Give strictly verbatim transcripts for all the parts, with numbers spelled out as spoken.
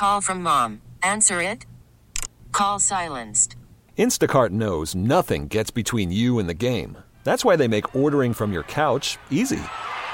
Call from mom. Answer it. Call silenced. Instacart knows nothing gets between you and the game. That's why they make ordering from your couch easy.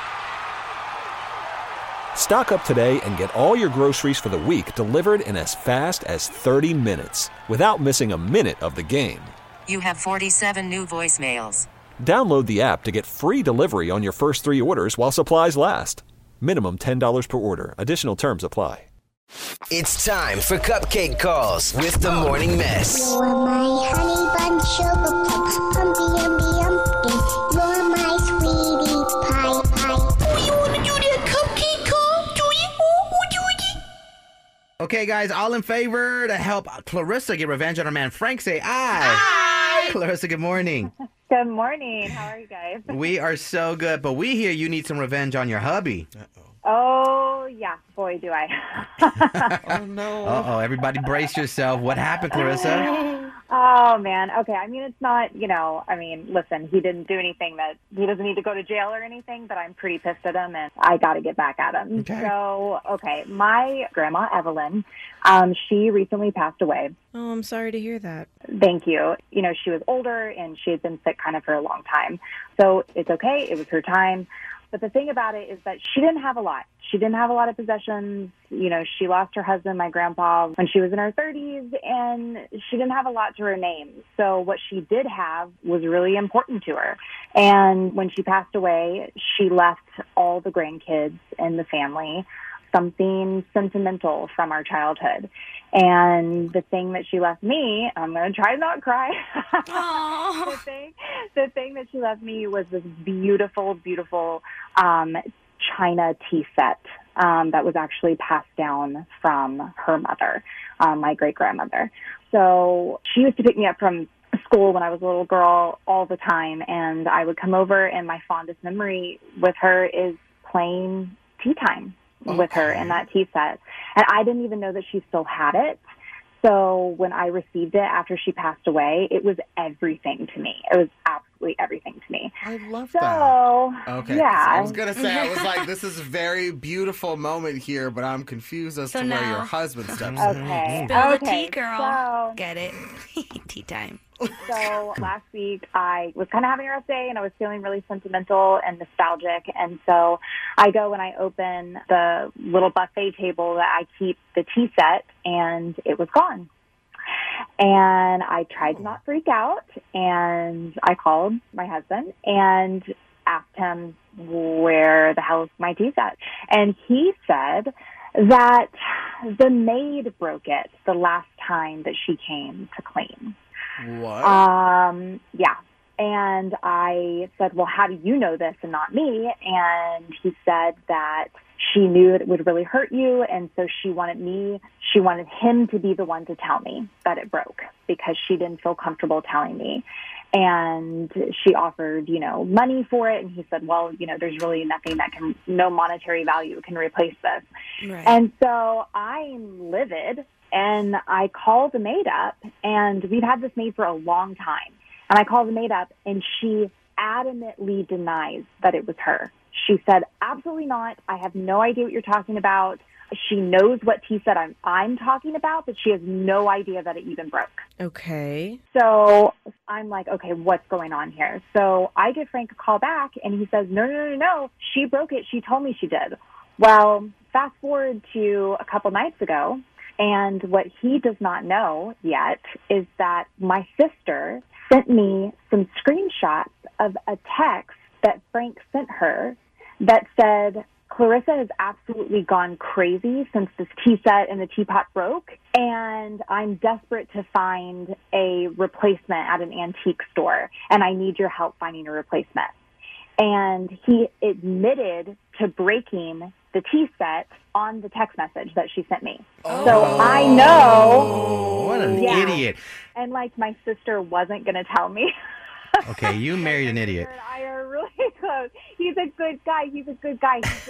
Stock up today and get all your groceries for the week delivered in as fast as thirty minutes without missing a minute of the game. You have forty-seven new voicemails. Download the app to get free delivery on your first three orders while supplies last. Minimum ten dollars per order. Additional terms apply. It's time for Cupcake Calls with the Morning Mess. You're my honey bun, sugar plum, pumpy umby umpkin. You're my sweetie pie pie. Oh, you want to do that cupcake call? Do you? Oh, do you? Okay, guys, all in favor to help Clarissa get revenge on her man Frank, say aye. Aye. Clarissa, good morning. Good morning. How are you guys? We are so good, but we hear you need some revenge on your hubby. Uh-oh. Oh, yeah. Boy, do I. Oh, no. Uh-oh. Everybody brace yourself. What happened, Clarissa? Oh, man. Okay. I mean, it's not, you know, I mean, listen, he didn't do anything that, he doesn't need to go to jail or anything, but I'm pretty pissed at him, and I got to get back at him. Okay. So, okay. My grandma, Evelyn, um, she recently passed away. Oh, I'm sorry to hear that. Thank you. You know, she was older, and she had been sick kind of for a long time. So it's okay. It was her time. But the thing about it is that she didn't have a lot. She didn't have a lot of possessions. You know, she lost her husband, my grandpa, when she was in her thirties, and she didn't have a lot to her name. So what she did have was really important to her. And when she passed away, she left all the grandkids in the family something sentimental from our childhood. And the thing that she left me, I'm going to try to not cry. the thing, the thing that she left me was this beautiful, beautiful um, China tea set um, that was actually passed down from her mother, um, my great-grandmother. So she used to pick me up from school when I was a little girl all the time, and I would come over, and my fondest memory with her is playing tea time with her in that tea set. And I didn't even know that she still had it. So when I received it after she passed away, it was everything to me. It was absolutely everything to me. I love so, that. Okay. Yeah. I was going to say, I was like, this is a very beautiful moment here, but I'm confused as So to now- where your husband steps in. Okay. Spill the okay. tea, girl. So, Get it? Tea time. So last week I was kind of having a rough day, and I was feeling really sentimental and nostalgic. And so I go and I open the little buffet table that I keep the tea set, and it was gone. And I tried to not freak out, and I called my husband and asked him where the hell is my tea set. And he said that the maid broke it the last time that she came to clean. What? Um, yeah. And I said, well, how do you know this and not me? And he said that she knew that it would really hurt you, and so she wanted me, she wanted him to be the one to tell me that it broke because she didn't feel comfortable telling me. And she offered, you know, money for it. And he said, well, you know, there's really nothing that can, no monetary value can replace this. Right. And so I'm livid. And I called the maid up, and we've had this maid for a long time. And I called the maid up, and she adamantly denies that it was her. She said, absolutely not. I have no idea what you're talking about. She knows what tea set I'm, I'm talking about, but she has no idea that it even broke. Okay. So I'm like, okay, what's going on here? So I give Frank a call back, and he says, no, no, no, no. She broke it. She told me she did. Well, fast forward to a couple nights ago. And what he does not know yet is that my sister sent me some screenshots of a text that Frank sent her that said, Clarissa has absolutely gone crazy since this tea set and the teapot broke, and I'm desperate to find a replacement at an antique store, and I need your help finding a replacement. And he admitted to breaking the tea set on the text message that she sent me. Oh. So I know. What an yeah. idiot. And like my sister wasn't going to tell me. Okay, you married an My idiot. sister and I are really close. He's a good guy. He's a good guy. He just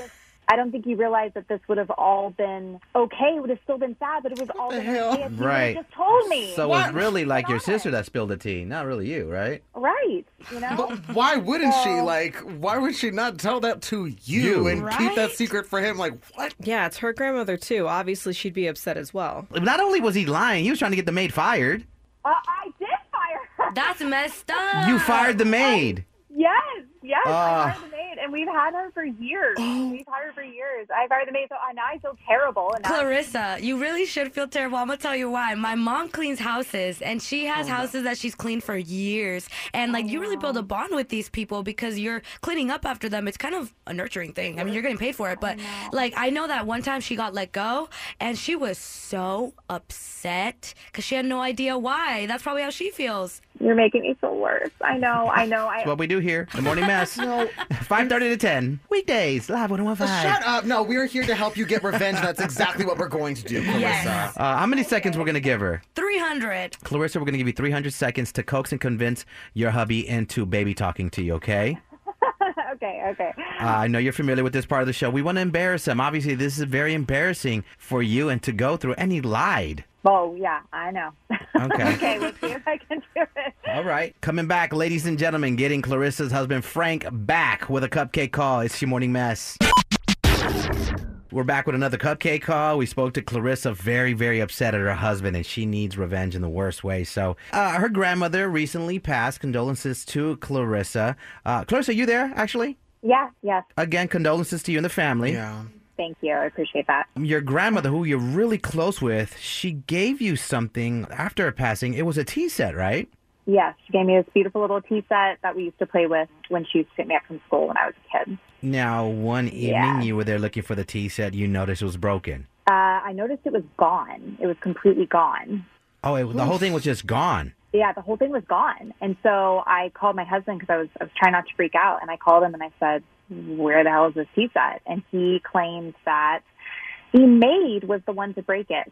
I don't think you realized that this would have all been okay. It would have still been sad, but it was all the been hell? okay if you would Right. have just told me. So it What? was really like your Honest. sister that spilled the tea, not really you, right? Right, you know? But why wouldn't she? Well- Like, why would she not tell that to you, You. and keep that Right? secret for him? Like, what? Yeah, it's her grandmother too. Obviously, she'd be upset as well. Not only was he lying, he was trying to get the maid fired. Uh, I did fire her. That's messed up. You fired the maid. Yes, yes, Ah. I fired the maid, and we've had her for years. We've had her for years. I fired the maid, so uh, now I feel terrible. And now Clarissa, you really should feel terrible. I'm gonna tell you why. My mom cleans houses, and she has houses that she's cleaned for years. And like, you really build a bond with these people because you're cleaning up after them. It's kind of a nurturing thing. I mean, you're getting paid for it, but like, I know that one time she got let go, and she was so upset because she had no idea why. That's probably how she feels. You're making me feel worse. I know, I know. I That's what we do here. The Morning Mess. five thirty to ten. Weekdays. Live one oh one five. Shut up! No, we're here to help you get revenge. That's exactly what we're going to do, Clarissa. Yes. Uh, how many seconds we're going to give her? three hundred. Clarissa, we're going to give you three hundred seconds to coax and convince your hubby into baby talking to you, okay? okay, okay. Uh, I know you're familiar with this part of the show. We want to embarrass him. Obviously, this is very embarrassing for you and to go through. And he lied. Oh, yeah, I know. Okay. okay, let's see if I can do it. All right. Coming back, ladies and gentlemen, getting Clarissa's husband, Frank, back with a cupcake call. It's your Morning Mess. We're back with another cupcake call. We spoke to Clarissa, very, very upset at her husband, and she needs revenge in the worst way. So uh, her grandmother recently passed. Condolences to Clarissa. Uh, Clarissa, you there, actually? Yeah, yes. Again, condolences to you and the family. Yeah. Thank you. I appreciate that. Your grandmother, who you're really close with, she gave you something after her passing. It was a tea set, right? Yes, she gave me this beautiful little tea set that we used to play with when she used to pick me up from school when I was a kid. Now, one evening Yeah. you were there looking for the tea set. You noticed it was broken. Uh, I noticed it was gone. It was completely gone. Oh, it, the whole thing was just gone. Yeah, the whole thing was gone. And so I called my husband because I was, I was trying not to freak out. And I called him and I said, where the hell is this tea set? And he claimed that the maid was the one to break it.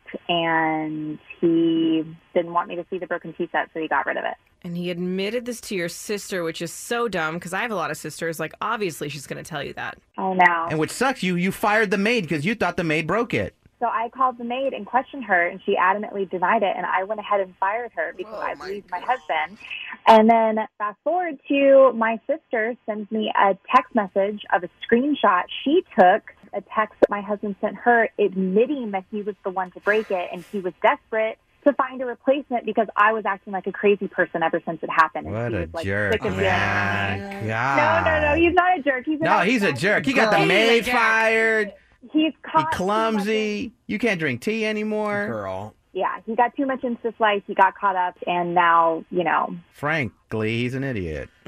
And he didn't want me to see the broken tea set, so he got rid of it. And he admitted this to your sister, which is so dumb because I have a lot of sisters. Like, obviously, she's going to tell you that. Oh, no. And which sucks, you you fired the maid because you thought the maid broke it. So I called the maid and questioned her, and she adamantly denied it. And I went ahead and fired her because Oh, I my believed my husband. And then fast forward to my sister sends me a text message of a screenshot she took, a text that my husband sent her admitting that he was the one to break it, and he was desperate to find a replacement because I was acting like a crazy person ever since it happened. And What he a was, like, jerk, sick of doing it. man. No, God. no, no. He's not a jerk. He's an No, he's a outsider. jerk. He got the Girl. maid He's a jerk. fired. He's He caught too clumsy. You can't drink tea anymore. Girl. Yeah, he got too much into this life. He got caught up, and now, you know. Frankly, he's an idiot. Uh,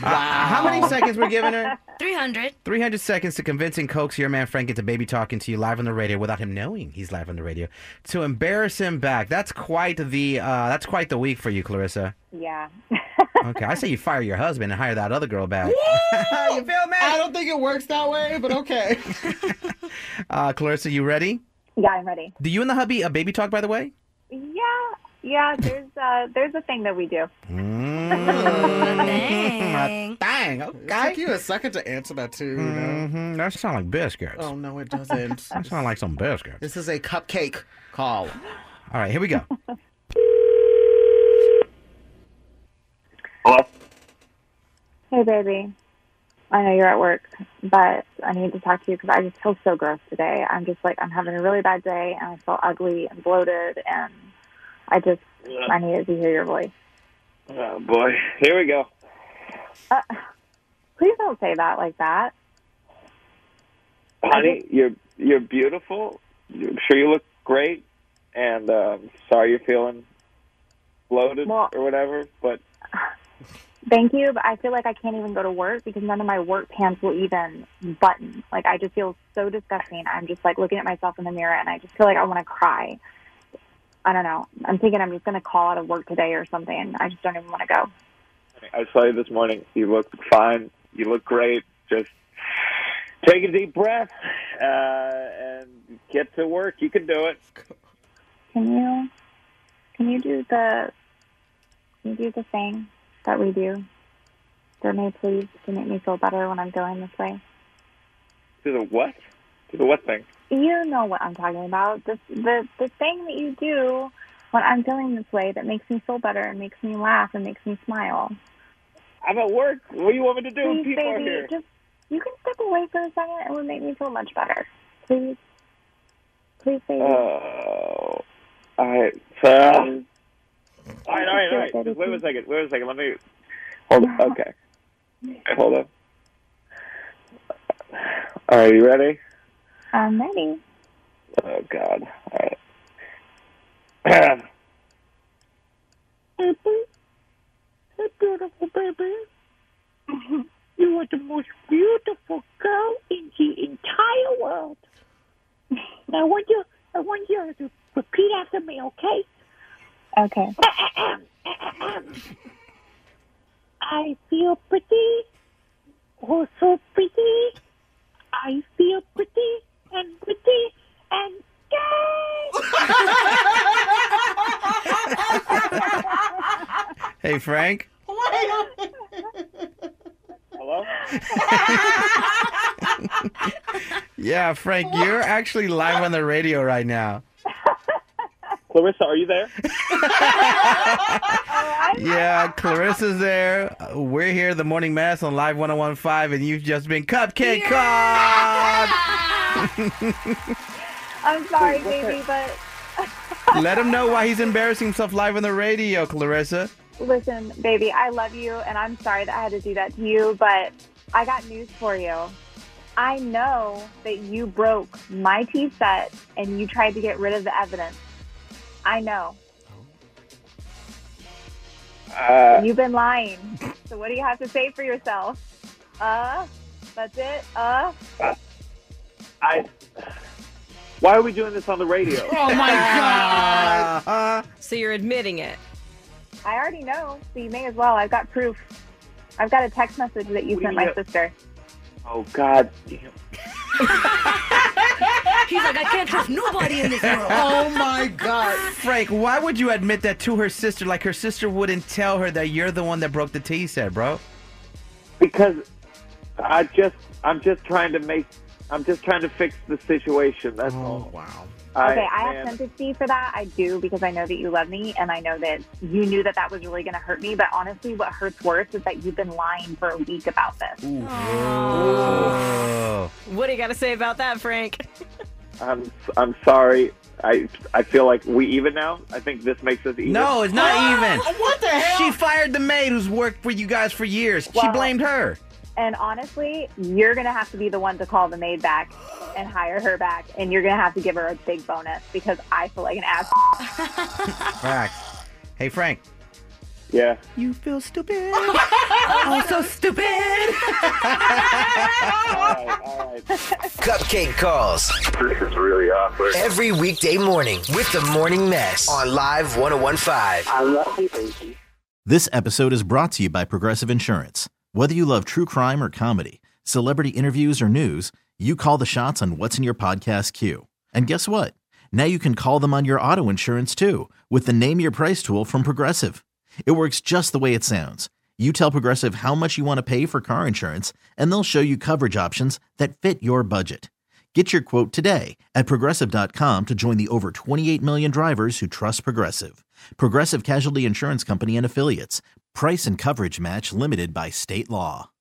how many seconds we're giving her? three hundred. three hundred seconds to convince and coax your man Frank into baby talking to you live on the radio without him knowing he's live on the radio. To embarrass him back. That's quite the uh, that's quite the week for you, Clarissa. Yeah. Okay, I say you fire your husband and hire that other girl back. You feel me? I don't think it works that way, but okay. Uh, Clarissa, you ready? Yeah, I'm ready. Do you and the hubby a baby talk, by the way? Yeah, yeah. There's uh, there's a thing that we do. Mm. Dang. Dang, It okay. took you a second to answer that, too. You know? hmm That sounds like biscuits. Oh, no, it doesn't. That sounds like some biscuits. This is a cupcake call. All right, here we go. Hello? Hey, baby. I know you're at work, but I need to talk to you because I just feel so gross today. I'm just like, I'm having a really bad day, and I feel ugly and bloated, and I just, I needed to hear your voice. Oh, boy. Here we go. Uh, please don't say that like that. Honey, you're you're beautiful. I'm sure you look great. And um, sorry you're feeling bloated Well- or whatever, but Thank you, but I feel like I can't even go to work because none of my work pants will even button. Like, I just feel so disgusting. I'm just, like, looking at myself in the mirror, and I just feel like I want to cry. I don't know. I'm thinking I'm just going to call out of work today or something. I just don't even want to go. I saw you this morning. You look fine. You look great. Just take a deep breath uh, and get to work. You can do it. Can you, can you do the, can you do the thing that we do for me, please, to make me feel better when I'm feeling this way? Do the what? Do the what thing? You know what I'm talking about. The, the, the thing that you do when I'm feeling this way that makes me feel better and makes me laugh and makes me smile. I'm at work. What do you want me to do? Please, People baby, are here. just, you can step away for a second. It would make me feel much better. Please. Please, baby. Oh. All right. So, all right, all right, all right. Just wait a second. Wait a second. Let me. Hold on. Okay. Hold on. All right, you ready? I'm ready. Oh, God. All right. Baby, hey, beautiful baby. You are the most beautiful girl in the entire world. Now, I want you, I want you to repeat after me, okay? Okay. I feel pretty, oh so pretty. I feel pretty and pretty and gay. Hey, Frank. Hello? Yeah, Frank, you're actually live on the radio right now. Clarissa, are you there? Yeah, Clarissa's there. Uh, We're here, the Morning Mass on Live one oh one point five, and you've just been cupcake caught. I'm sorry, baby, but Let him know why he's embarrassing himself live on the radio, Clarissa. listen, baby, I love you, and I'm sorry that I had to do that to you, but I got news for you. I know that you broke my tea set, and you tried to get rid of the evidence. I know. Uh, You've been lying. So what do you have to say for yourself? Uh, that's it? Uh? I. Why are we doing this on the radio? Oh my God! Uh, So you're admitting it. I already know, so you may as well. I've got proof. I've got a text message that you What do sent you my have? sister. Oh, God. Damn. He's like, I can't trust nobody in this world. Oh my God. Frank, why would you admit that to her sister? Like her sister wouldn't tell her that you're the one that broke the tea set, bro. Because I just, I'm just trying to make, I'm just trying to fix the situation. That's all. Wow. Okay, I have man, sympathy for that. I do, because I know that you love me, and I know that you knew that that was really going to hurt me. But honestly, what hurts worse is that you've been lying for a week about this. Oh. What do you got to say about that, Frank? I'm, I'm sorry. I, I feel like we even now. I think this makes us even. No, it's not even. What the hell? She fired the maid who's worked for you guys for years. She Well- blamed her. And honestly, you're going to have to be the one to call the maid back and hire her back, and you're going to have to give her a big bonus, because I feel like an ass. Facts. Hey, Frank. Yeah. You feel stupid. Oh, so stupid. All right. All right. Cupcake Calls. This is really awkward. Every weekday morning with the Morning Mess on Live one oh one point five. I love you, baby. This episode is brought to you by Progressive Insurance. Whether you love true crime or comedy, celebrity interviews or news, you call the shots on what's in your podcast queue. And guess what? Now you can call them on your auto insurance too with the Name Your Price tool from Progressive. It works just the way it sounds. You tell Progressive how much you want to pay for car insurance, and they'll show you coverage options that fit your budget. Get your quote today at Progressive dot com to join the over twenty-eight million drivers who trust Progressive. Progressive Casualty Insurance Company and Affiliates. Price and coverage match limited by state law.